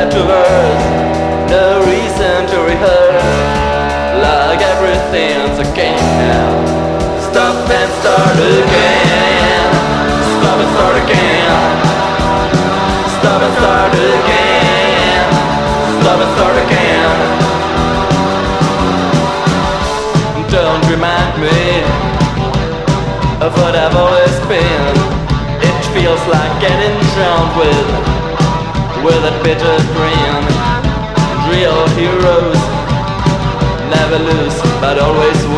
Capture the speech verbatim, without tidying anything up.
to traverse, no reason to rehearse. Like everything's a game now. Stop and start again. Stop and start again. Stop and start again. Stop and start again. Don't remind me of what I've always been. It feels like getting drowned with with a bitter grin. Real heroes never lose, but always win.